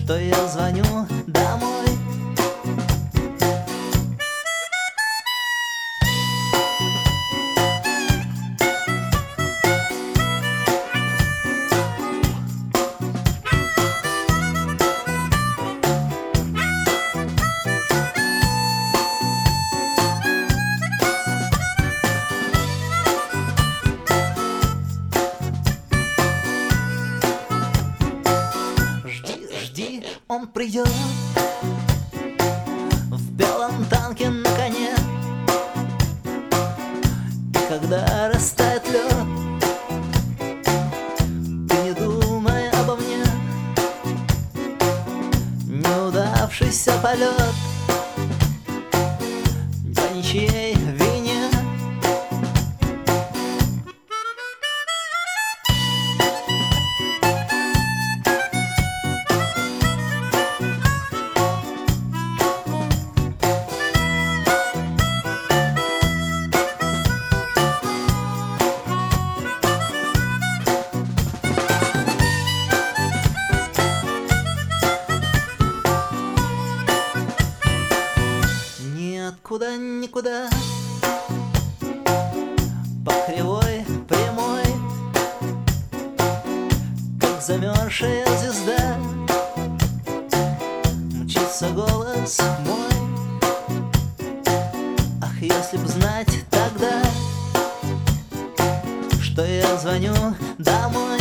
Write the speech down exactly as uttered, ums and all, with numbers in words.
что я звоню домой. Он придет в белом танке на коне, и когда растает лед, ты не думай обо мне. Неудавшийся полет по ничьей вине. Никуда, никуда, по кривой прямой, как замерзшая звезда, мчится голос мой. Ах, если б знать тогда, что я звоню домой.